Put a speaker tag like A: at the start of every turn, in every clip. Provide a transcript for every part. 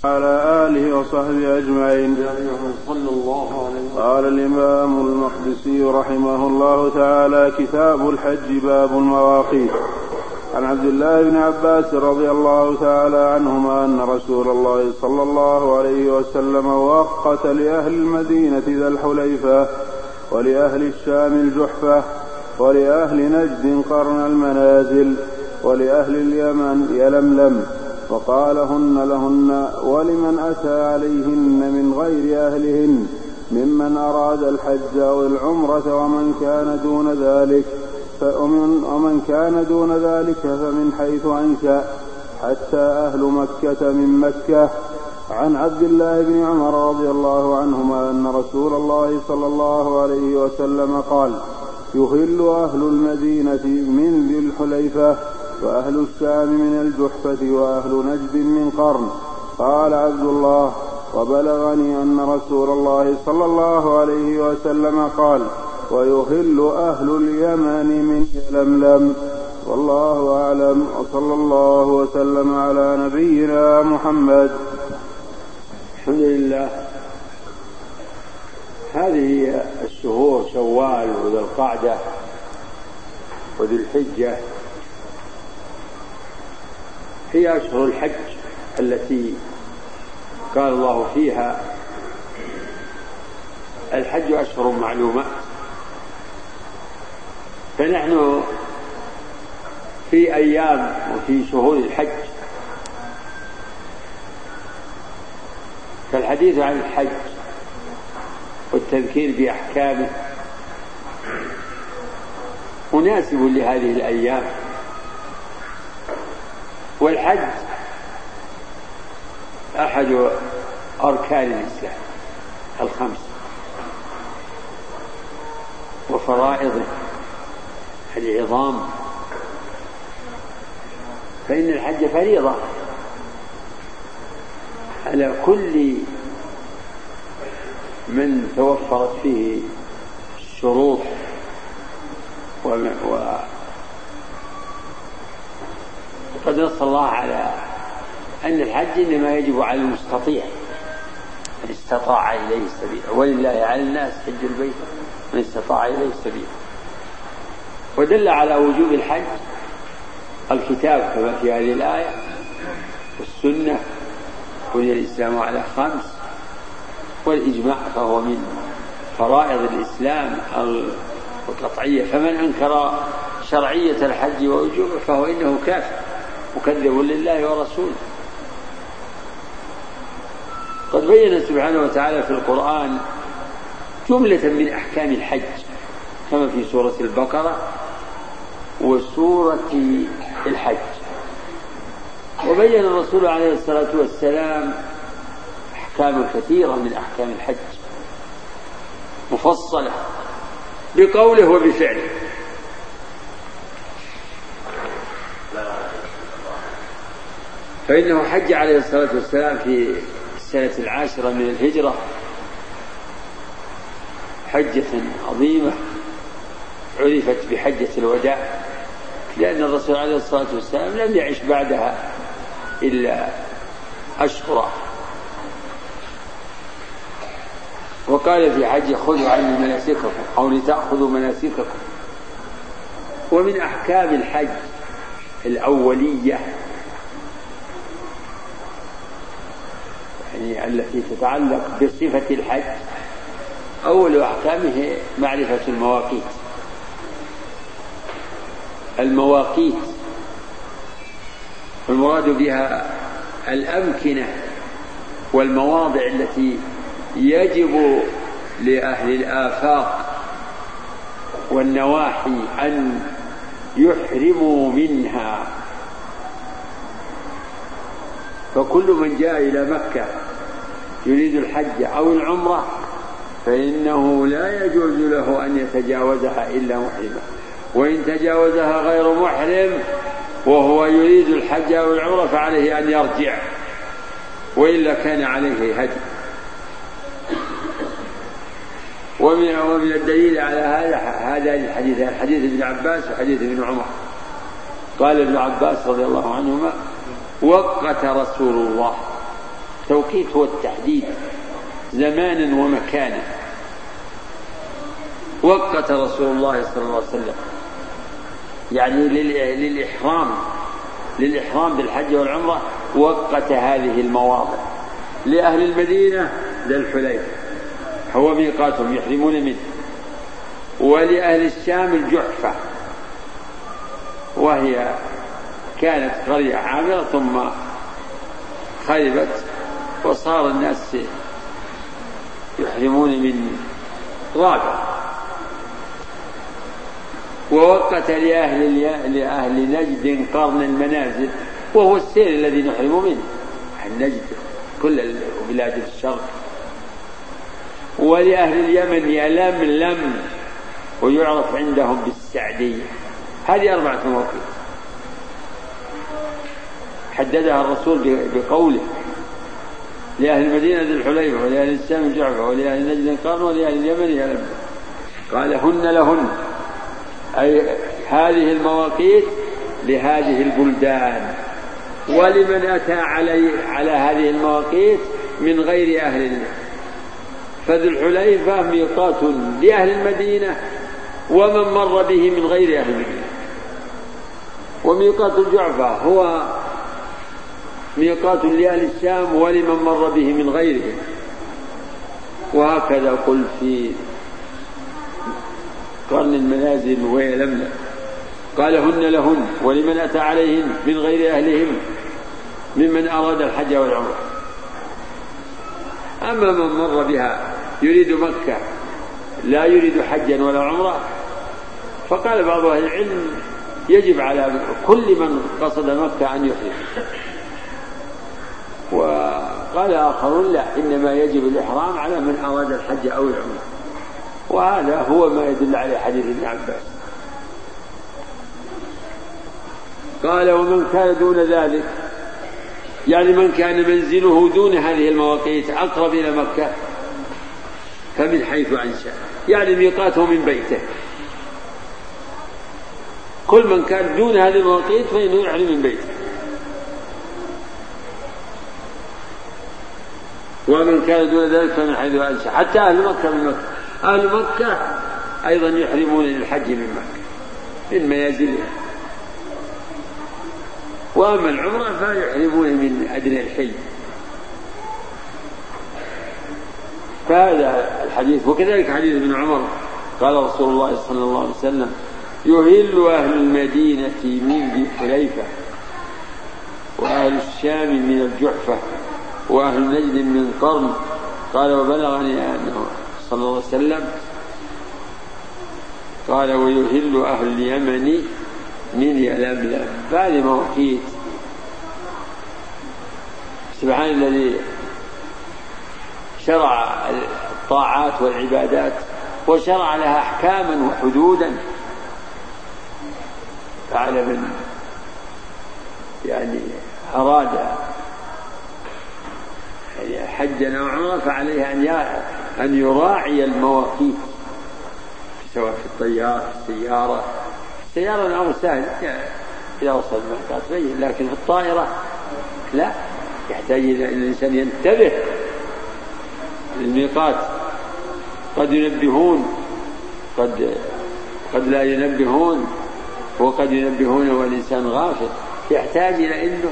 A: على آله وصحبه أجمعين.
B: صلى الله عليه وسلم.
A: قال الإمام المقدسي رحمه الله تعالى: كتاب الحج، باب المواقيت. عن عبد الله بن عباس رضي الله تعالى عنهما أن رسول الله صلى الله عليه وسلم وقت لأهل المدينة ذا الحليفة، ولأهل الشام الجحفة، ولأهل نجد قرن المنازل، ولأهل اليمن يلملم، وقال: هن لهن ولمن أتى عليهن من غير أهلهن ممن أراد الحج أو العمرة، ومن كان دون ذلك فمن حيث أنشأ، حتى أهل مكة من مكة. عن عبد الله بن عمر رضي الله عنهما أن رسول الله صلى الله عليه وسلم قال: يهل أهل المدينة من ذي الحليفة، وأهل الشام من الجحفة، وأهل نجد من قرن. قال عبد الله: وبلغني أن رسول الله صلى الله عليه وسلم قال: ويهل أهل اليمن من يلملم. والله أعلم، وصلى الله وسلم على نبينا محمد.
B: الحمد لله. هذه الشهور شوال وذي القعدة وذي الحجة هي أشهر الحج التي قال الله فيها: الحج أشهر معلومات. فنحن في أيام وفي شهور الحج، فالحديث عن الحج والتذكير بأحكامه مناسب لهذه الأيام. والحج أحد أركان الإسلام الخمس وفرائضه العظام، فإن الحج فريضة على كل من توفرت فيه الشروط وقد نص الله على أن الحج إنما يجب على المستطيع من استطاع إليه السبيل، ولله على الناس حج البيت من استطاع إليه السبيل. ودل على وجوب الحج الكتاب كما في هذه الآية، والسنة، بني الإسلام على خمس، والإجماع فهو من فرائض الإسلام القطعية. فمن أنكر شرعية الحج ووجوبه فهو إنه كافر مكذب لله ورسوله. قد بين سبحانه وتعالى في القرآن جملة من أحكام الحج كما في سورة البقرة وسورة الحج. وبين الرسول عليه الصلاة والسلام أحكام كثيرة من أحكام الحج مفصلة بقوله وبفعله. فإنه حج عليه الصلاة والسلام في السنة 10 من الهجرة حجة عظيمة عرفت بحجة الوداع، لأن الرسول عليه الصلاة والسلام لم يعش بعدها إلا أشهر. وقال في حج: خذوا عني مناسككم، أو لتأخذوا مناسككم. ومن أحكام الحج الأولية يعني التي تتعلق بصفة الحج، أول أحكامه معرفة المواقيت. المواقيت المراد بها الأمكنة والمواضع التي يجب لأهل الآفاق والنواحي أن يحرموا منها. فكل من جاء إلى مكة يريد الحج أو العمرة فإنه لا يجوز له أن يتجاوزها إلا محرما، وإن تجاوزها غير محرم وهو يريد الحج أو العمرة فعليه أن يرجع، وإلا كان عليه هدي. ومن الدليل على هذا الحديث حديث ابن عباس وحديث ابن عمر. قال ابن عباس رضي الله عنهما: وقت رسول الله التوقيت هو التحديد زمانا ومكانا. وقت رسول الله صلى الله عليه وسلم يعني للإحرام بالحج والعمرة وقت هذه المواضع. لأهل المدينة ذا الحليفة هو ميقاتهم يحرمون منه، ولأهل الشام الجحفة وهي كانت قرية عامرة ثم خربت وصار الناس يحرمون من رابع. ووقت لأهل نجد قرن المنازل وهو السير الذي نحرم منه نجد كل بلاد الشرق. ولأهل اليمن يلملم ويعرف عندهم بالسعدية. هذه 4 مواقيت حددها الرسول بقوله: لأهل المدينة ذي الحليفة، ولأهل الشام الجعفة، ولأهل نجد قرن، ولأهل اليمن يلملم. قال: هن لهن، أي هذه المواقيت لهذه البلدان، ولمن أتى على هذه المواقيت من غير أهل الله. فذو الحليفة ميقات لأهل المدينة ومن مر به من غير أهل المدينة. وميقات الجعفة هو ميقات لأهل الشام ولمن مر به من غيره. وهكذا قل في قرن المنازل ويلملم. قال: هن لهن ولمن أتى عليهن من غير أهلهم ممن أراد الحج والعمرة. أما من مر بها يريد مكة لا يريد حجا ولا عمرة، فقال بعض أهل العلم: يجب على كل من قصد مكة أن يحرم. وقال آخرون: لا، إنما يجب الإحرام على من أراد الحج أو العمرة. وهذا هو ما يدل عليه حديث ابن عباس. قال: ومن كان دون ذلك، يعني من كان منزله دون هذه المواقيت أقرب إلى مكة، فمن حيث أنشأ، يعني ميقاته من بيته. كل من كان دون هذه المواقيت فإنه يحرم من بيته. ومن كان دون ذلك فمن حيث أنشأ، حتى أهل مكة من مكة. أهل مكة أيضا يحرمون للحج من مكة من منازلهم. وأما العمرة فيحرمون من أدنى الحل. فهذا الحديث. وكذلك حديث ابن عمر قال رسول الله صلى الله عليه وسلم: يهل أهل المدينة من ذي حليفة، وأهل الشام من الجحفة، وأهل نجد من قرن. قال: وبلغني أنه صلى الله عليه وسلم قال: ويهل أهل اليمن من يلملم. فهذه مواقيت. سبحان الذي شرع الطاعات والعبادات وشرع لها أحكاما وحدودا. فعلى من يعني أراد حجا أو عمرة فعليه أن يراعي المواقيت، سواء في الطيارة، في السيارة الأمر سهل إذا وصل المكان بين، لكن في الطائرة لا، يحتاج إلى أن الإنسان ينتبه للميقات. قد ينبهون، قد لا ينبهون، وقد ينبهون والإنسان غافل. يحتاج إلى أنه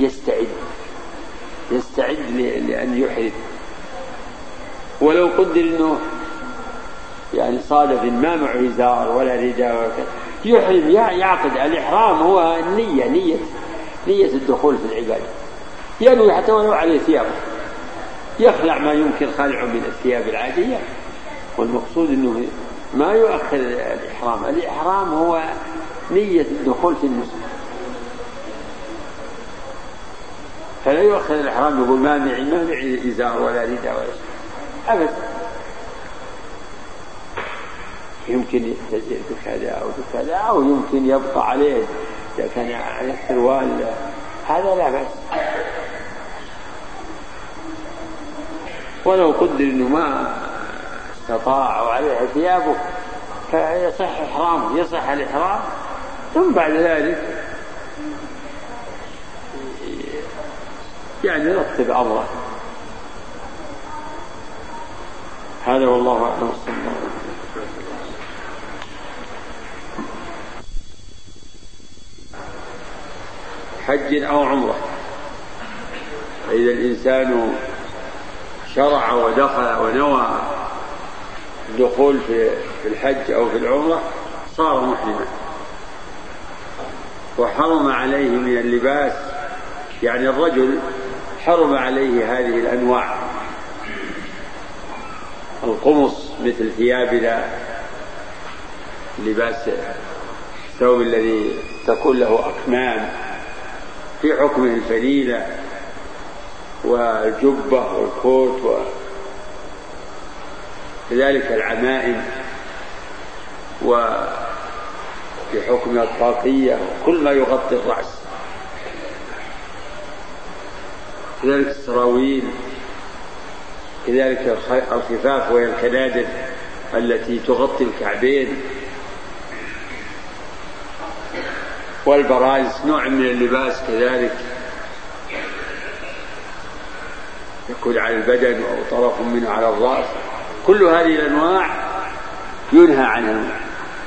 B: يستعد لأن يحرم. ولو قدر أنه يعني صادف ما معه إزار ولا رداء ولا كذا، يحرم يعقد الإحرام. هو نية الدخول في العبادة، ينوي حتى ولو عليه ثيابه، يخلع ما يمكن خلعه من الثياب العادية. والمقصود أنه ما يؤخر الإحرام. الإحرام هو نية الدخول في المسلم، فلا يؤخر الإحرام يقول ما معي إزار ولا رداء ولا شيء أبدا. يمكن يتجر بكذا أو بكذا، أو يمكن يبقى عليه إذا كان على السروال، هذا لا بأس. ولو قدر إنه ما استطاع وعليه ثيابه فيصح إحرامه، يصح الإحرام. ثم بعد ذلك يعني يرتب أمره هذا والله أعلم. حج أو عمرة، فإذا الإنسان شرع ودخل ونوى الدخول في الحج أو في العمرة صار محرما، وحرم عليه من اللباس، يعني الرجل حرم عليه هذه الأنواع، القمص مثل ثيابنا، لباس الثوب الذي تكون له أكمام في حكمه الفليلة، والجبة والكوت، وكذلك العمائم وفي حكم الطاقية وكل ما يغطي الرأس، كذلك السراويل، كذلك الخفاف وهي الكنادر التي تغطي الكعبين، والبرانس نوع من اللباس كذلك يكون على البدن أو طرف منه على الرأس، كل هذه الأنواع ينهى عنها.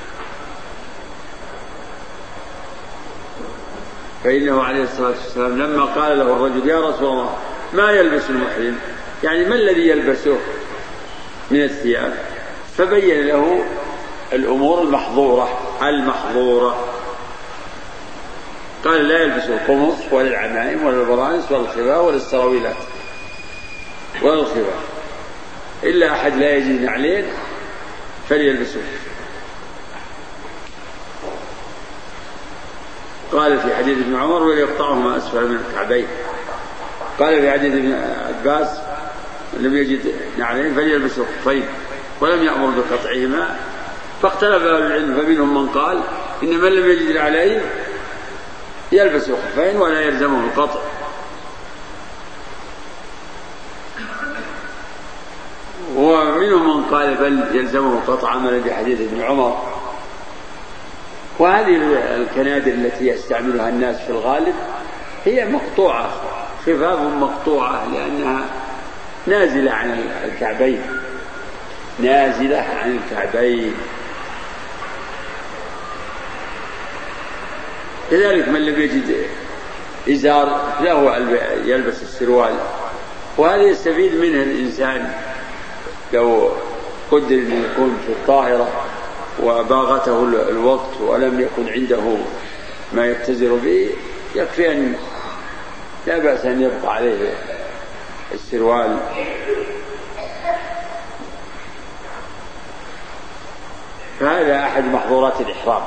B: فإنه عليه الصلاة والسلام لما قال له الرجل يا رسول الله ما يلبس المحرم، يعني ما الذي يلبسه من الثياب، فبين له الأمور المحظورة، قال لا يلبس القمص ولا العمائم ولا البرانس ولا الخفاف ولا السراويلات ولا الخفاف، إلا أحد لا يجد نعلين فليلبسه. قال في حديث ابن عمر وليقطعهما أسفل من الكعبين. قال في حديث ابن عباس لم يجد نعلين فليلبس الخفين، ولم يأمر بقطعهما. فاختلف أهل العلم، فمنهم من قال إن من لم يجد نعلين يلبس الخفين ولا يلزمه القطع، ومنهم من قال بل يلزمه القطع عملا بحديث ابن عمر. وهذه الكنادر التي يستعملها الناس في الغالب هي مقطوعة، خفاف مقطوعة، لأنها نازلة عن الكعبين. كذلك من لم يجد إزار له يلبس السروال، وهذا يستفيد منه الإنسان لو قدر أن يكون في الطاهرة وباغته الوقت ولم يكن عنده ما يتزر به، يكفي أن لا بأس أن يبقى عليه السروال. فهذا أحد محظورات الإحرام،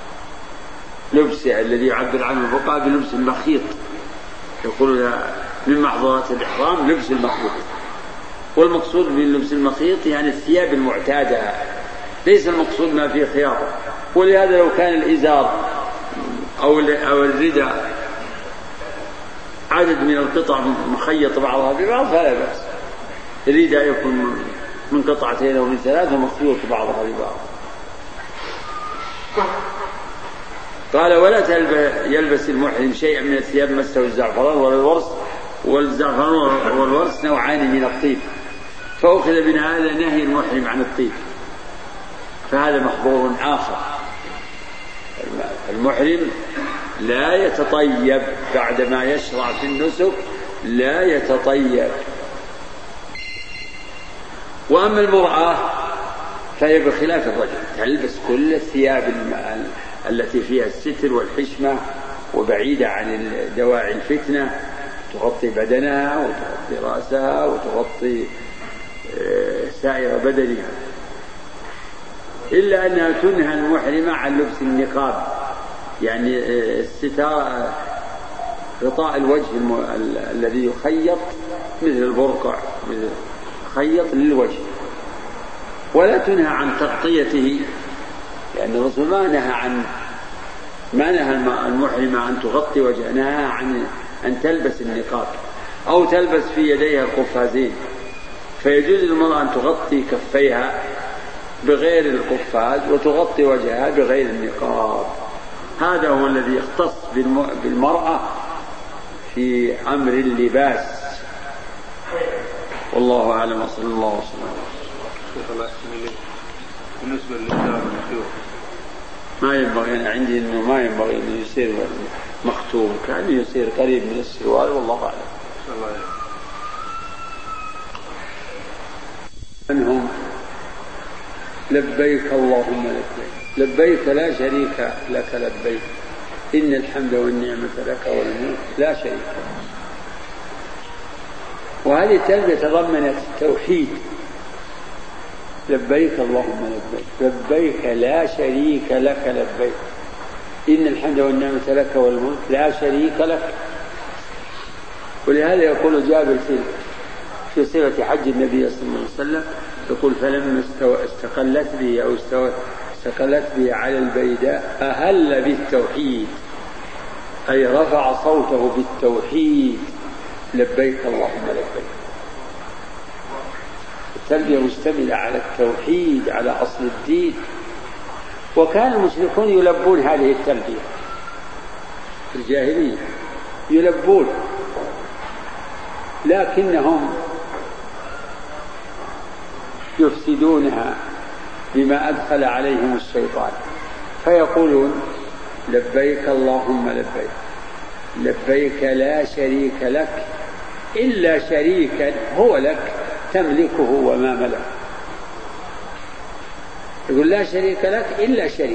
B: لبسه الذي يعبر عنه الفقهاء بلبس المخيط، يقول من محظورات الإحرام لبس المخيط. والمقصود باللبس المخيط يعني الثياب المعتادة، ليس المقصود ما فيه خيار. ولهذا لو كان الإزار أو الرداء عدد من القطع مخيط بعضها ببعض فلا بأس، الرداء يكون من قطعتين أو من ثلاث ومخيط بعضها ببعض. قال ولا يلبس المحرم شيئا من الثياب مسه الزعفران ولا الورس، والزعفران والورس نوعان من الطيب، فأخذ من هذا نهي المحرم عن الطيب، فهذا محظور آخر. المحرم لا يتطيب بعدما يشرع في النسك، لا يتطيب. وأما المرأة فهي بخلاف الرجل، تلبس كل الثياب التي فيها الستر والحشمة وبعيدة عن دواعي الفتنة، تغطي بدنها وتغطي رأسها وتغطي سائر بدنها، إلا أنها تنهى المحرمة عن لبس النقاب، يعني الستار غطاء الوجه الذي يخيط مثل البرقع، مثل خيط للوجه. ولا تنهى عن تغطيته، لأن الرسول ما نهى المحرمة عن تغطي وجهها، نهى عن أن تلبس النقاب أو تلبس في يديها القفازين. فيجوز للمرأة أن تغطي كفيها بغير القفاز وتغطي وجهها بغير النقاب. هذا هو الذي يختص بالمرأة في أمر اللباس. والله أعلم، صلى الله عليه وسلم.
A: الله يحسن إليك بالنسبة للإسلام المكتوب
B: ما ينبغي، أنا عندي أنه ما ينبغي أنه يصير مختوم، كان يصير قريب من السروال، والله أعلم. منهم لبيك اللهم لبيك، لبيك لا شريك لك لبيك، إن الحمد والنعمة لك والملك لا شريك لك. وهذه التلبية تضمنت التوحيد، لبيك اللهم لبيك، لبيك لا شريك لك لبيك، إن الحمد والنعمة لك والملك لا شريك لك. ولهذا يقول جابر في صفة حج النبي صلى الله عليه وسلم، يقول فلما استقلت به أو استقلت به على البيداء أهل بالتوحيد، أي رفع صوته بالتوحيد، لبيك اللهم لبيك. التلبية مشتملة على التوحيد، على أصل الدين. وكان المشركون يلبون هذه التلبية في الجاهلية، يلبون، لكنهم يفسدونها بما أدخل عليهم الشيطان، فيقولون لبيك اللهم لبيك، لبيك لا شريك لك إلا شريكا هو لك تملكه وما ملك. يقول لا شريك لك إلا شريك،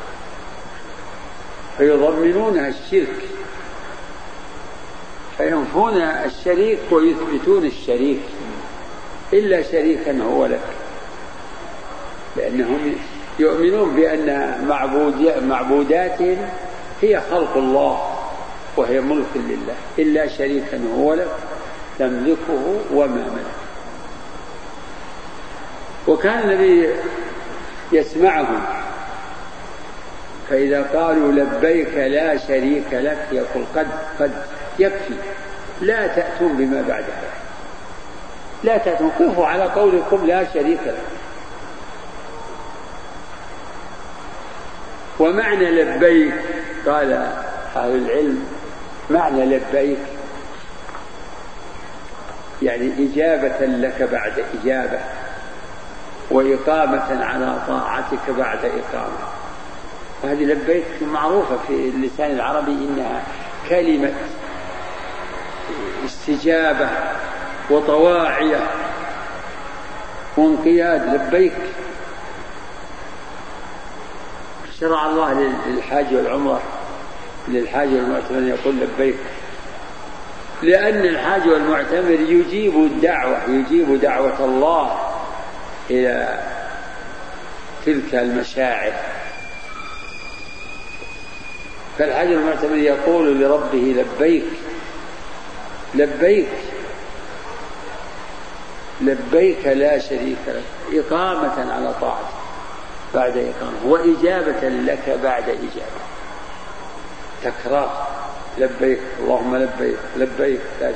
B: فيضمنونها الشرك، فينفون الشريك ويثبتون الشريك، إلا شريكا هو لك، لأنهم يؤمنون بأن معبوداتهم هي خلق الله وهي ملك لله، إلا شريكا هو لك تملكه وما ملك. وكان النبي يسمعهم، فإذا قالوا لبيك لا شريك لك يقول قد يكفي، لا تأتون بما بعدها، لا تأتون، قفوا على قولكم لا شريك لك. ومعنى لبيك قال أهل العلم معنى لبيك يعني إجابة لك بعد إجابة، وإقامة على طاعتك بعد إقامة. وهذه لبيك معروفة في اللسان العربي إنها كلمة استجابة وطواعية وانقياد. لبيك شرع الله للحاج والعمرة للحاج والمعتمر يقول لبيك، لأن الحاج والمعتمر يجيب الدعوة، يجيب دعوة الله إلى تلك المشاعر. فالحاج والمعتمر يقول لربه لبيك لبيك لبيك لا شريك لك، إقامة على طاعتك بعد إقامة، وإجابة لك بعد إجابة، تكرار لبيك اللهم لبيك لبيك لا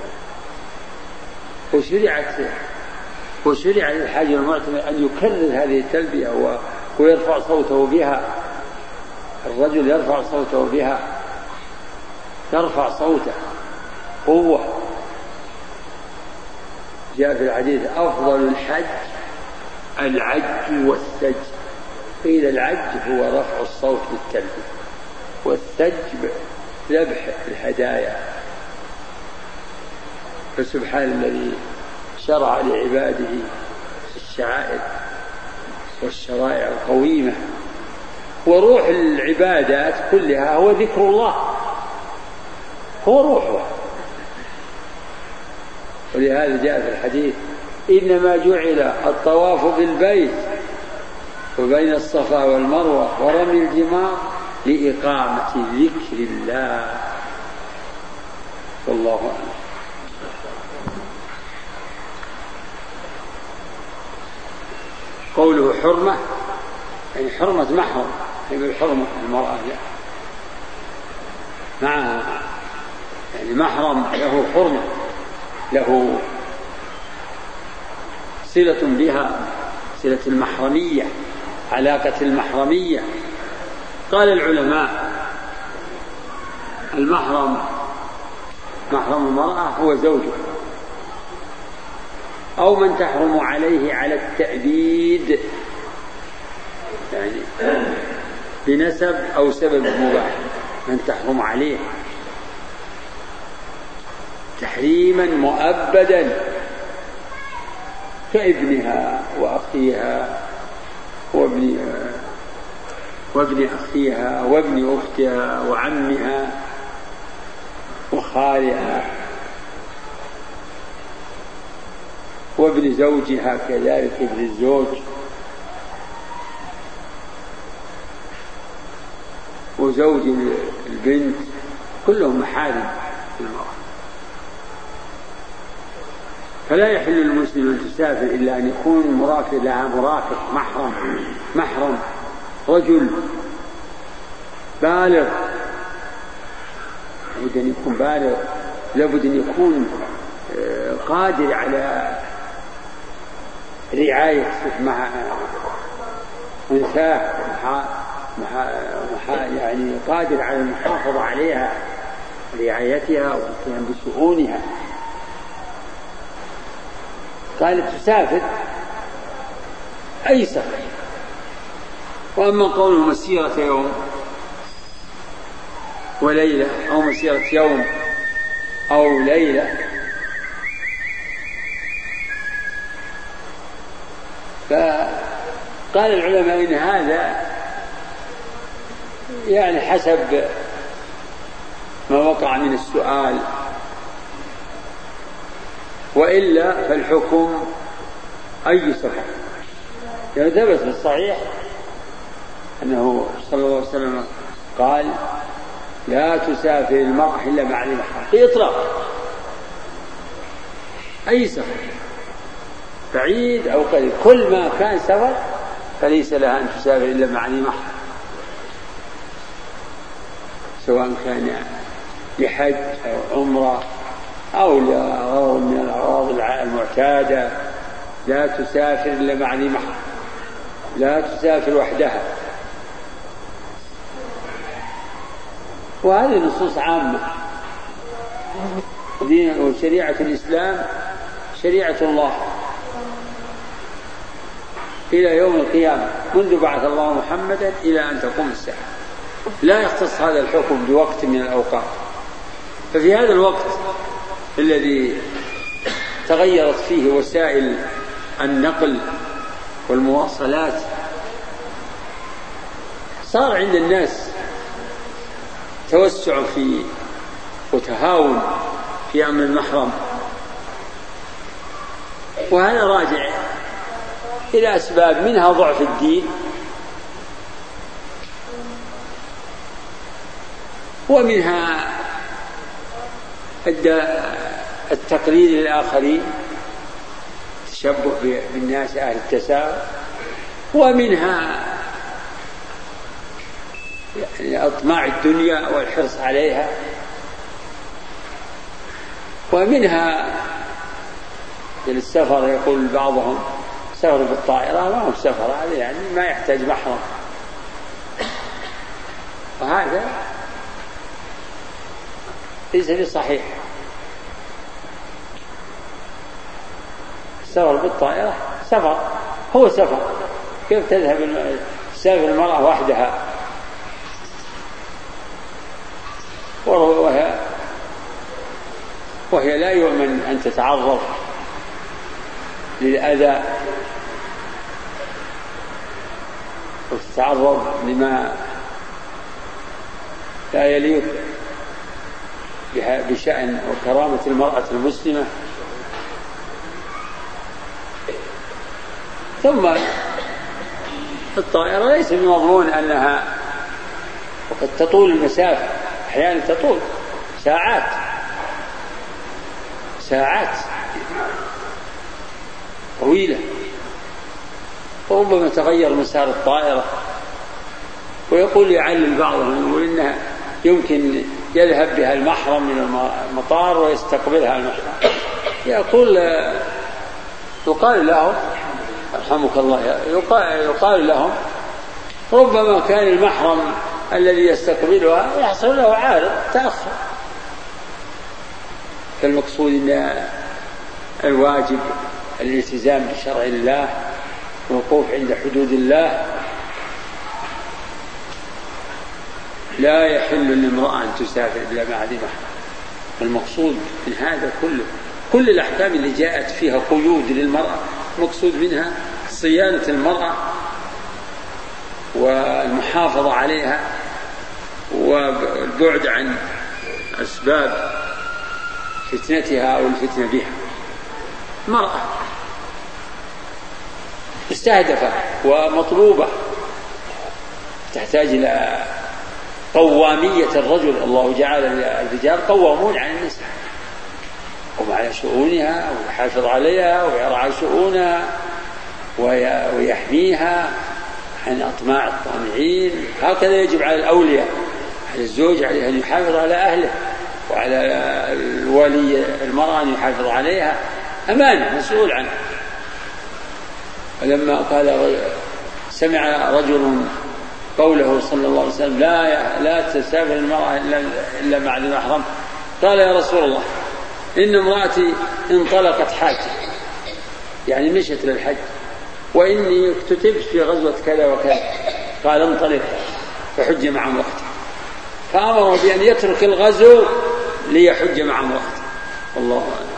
B: شريك. وشرع للحاج والمعتمر أن يكرر هذه التلبية ويرفع صوته بها. الرجل يرفع صوته بها، يرفع صوته قوة. جاء في الحديث أفضل الحج العج والسج، قيل العج هو رفع الصوت بالتلبية، والسج ذبح الهدايا. فسبحان الذي شرع لعباده الشعائر والشرائع القويمة، وروح العبادات كلها هو ذكر الله، هو روحه. ولهذا جاء في الحديث إنما جعل الطواف بالبيت وبين الصفا والمروة ورمي الجمار لإقامة ذكر الله، والله أعلم. قوله حرمة يعني حرمة محرم، يعني حرمة المرأة معها يعني محرم له حرمة، له صلة بها، صلة المحرمية، علاقة المحرمية. قال العلماء المحرم محرم المرأة هو زوجها، أو من تحرم عليه على التأبيد، يعني بنسب أو سبب مباح، من تحرم عليه تحريما مؤبدا كابنها وأخيها وابن أخيها وابن أختها وعمها وخالها وابن زوجها، كذلك ابن الزوج وزوج البنت، كلهم محارم المرأة. فلا يحل للمسلم أن تسافر إلا أن يكون مرافق لها، مرافق محرم رجل بالغ، لابد أن يكون بالغ، لابد أن يكون قادر على رعاية مع أنثاه، يعني قادر على المحافظة عليها، رعايتها والقيام بشؤونها. قالت تسافر أي سفر. وأما قوله مسيرة يوم وليلة أو مسيرة يوم أو ليلة، فقال العلماء إن هذا يعني حسب ما وقع من السؤال، وإلا فالحكم أي سفر. يعني ثبت في الصحيح أنه صلى الله عليه وسلم قال لا تسافر المرأة إلا مع ذي محرم بإطلاق، أي سفر بعيد أو قريب، كل ما كان سفر فليس لها أن تسافر إلا مع ذي محرم، سواء كان لحج أو عمرة أو لغرض من الأغراض المعتادة. لا تسافر إلا مع ذي محرم، لا تسافر وحدها. وهذه نصوص عامة. دين وشريعة الإسلام شريعة الله إلى يوم القيامة، منذ بعث الله محمدا إلى أن تقوم الساعة، لا يختص هذا الحكم بوقت من الأوقات. ففي هذا الوقت الذي تغيرت فيه وسائل النقل والمواصلات، صار عند الناس توسع في وتهاون في أمر المحرم، وهذا راجع إلى أسباب، منها ضعف الدين، ومنها التقليد للآخرين، التشبه بالناس أهل التساوي، ومنها يعني أطماع الدنيا والحرص عليها، ومنها السفر. يقول بعضهم سفر بالطائرة، ما هو سفر هذا، يعني ما يحتاج محرم، وهذا ليس بصحيح. السفر بالطائرة سفر، هو سفر. كيف تسافر المرأة وحدها وهي لا يؤمن أن تتعرض للأذى وتتعرض لما لا يليق بشأن وكرامة المرأة المسلمة. ثم الطائرة ليس بمضمون أنها، وقد تطول المسافة، أحيانا تطول ساعات طويلة، وربما تغير مسار الطائرة. ويقول يعلل بعضهم، يقول إنها يمكن يذهب بها المحرم من المطار ويستقبلها المحرم. يقال لهم رحمك الله، يقال لهم ربما كان المحرم الذي يستقبلها يحصل له عارض تأخر. فالمقصود أن الواجب الالتزام بشرع الله، الوقوف عند حدود الله. لا يحل لامرأة أن تسافر إلا مع ذي محرم. المقصود من هذا كل الأحكام اللي جاءت فيها قيود للمرأة المقصود منها صيانة المرأة والمحافظة عليها والبعد عن أسباب فتنتها أو الفتنة بها. المرأة مستهدفة ومطلوبة، تحتاج إلى قوامية الرجل. الله جعل الرجال قوامون على النساء، يقوم على شؤونها ويحافظ عليها ويرعى شؤونها ويحميها عن أطماع الطامعين. هكذا يجب على الأولياء، على الزوج عليه أن يحافظ على أهله، وعلى الولي المرأة أن يحافظ عليها، أمانة مسؤول عنها. ولما قال سمع رجل قوله صلى الله عليه وسلم لا تسافر المرأة إلا مع ذي محرم، قال يا رسول الله إن امرأتي انطلقت حاجة، يعني مشت للحج، وإني اكتتبت في غزوة كذا وكذا. قال انطلق فحج مع امرأته، فأمر بأن يترك الغزو ليحج مع امرأته. والله أعلم.